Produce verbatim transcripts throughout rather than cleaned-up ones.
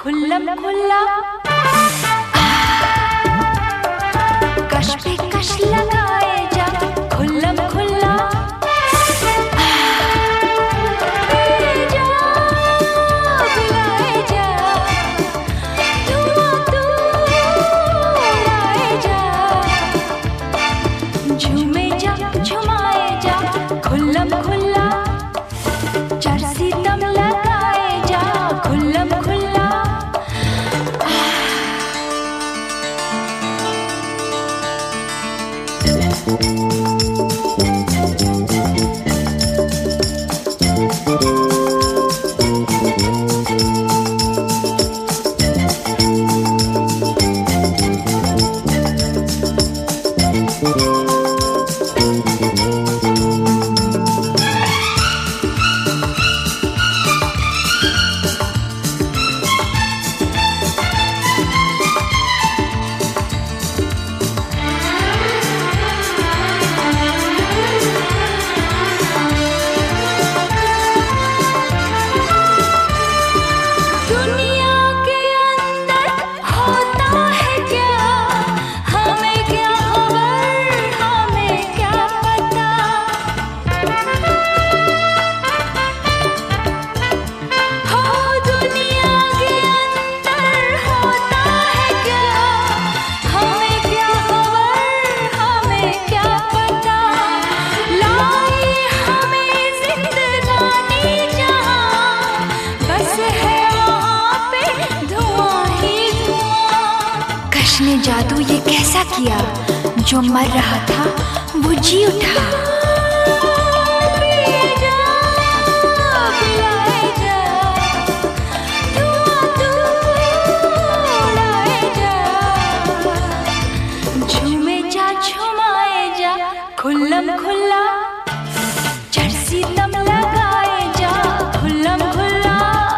खुल्लम खुल्ला कश पे कश लगाए जा खुल्लम खुल्ला झूमे जा झुमाए जा खुल्लम खुल्ला चरसी दम लगाए जा खुल्लम खुल्ला ने जादू ये कैसा किया, जो मर रहा था वो जी उठा। झूमे जा झुमाए जा खुल्लम खुल्ला चरसी दम लगाए जा खुल्लम खुल्ला।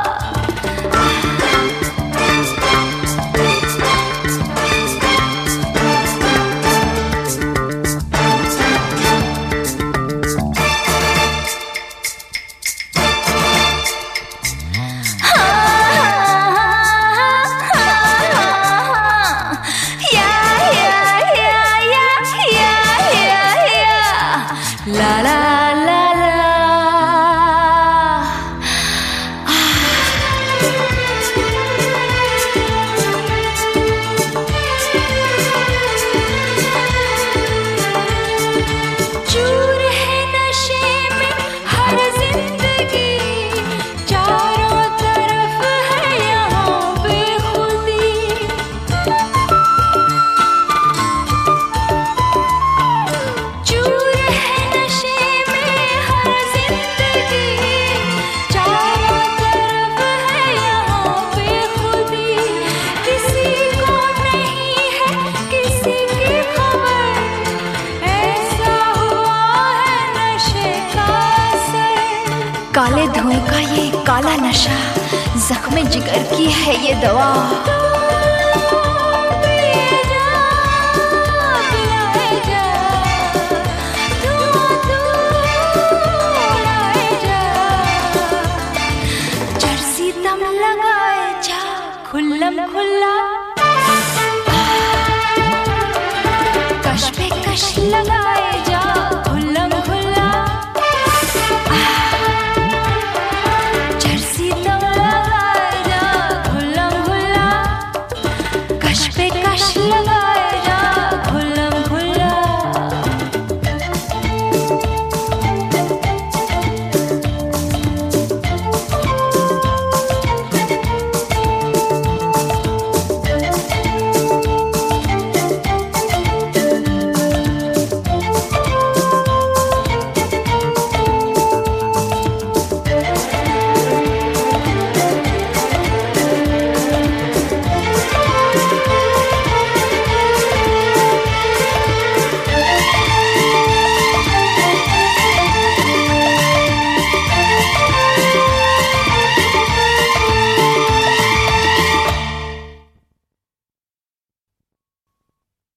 La la la la चूर है नशे में हर जिंदगी, चारों तरफ है यहाँ बेखुदी। चूर है नशे में हर जिंदगी, चारों तरफ है यहाँ बेखुदी। किसी को नहीं है किसी की खबर, ऐसा हुआ है नशे का असर। काले धुएं का ये काला नशा, जख्म जिगर की है ये दवा। दम लगाए जा खुल्लम खुल्ला कश पे कश लगाए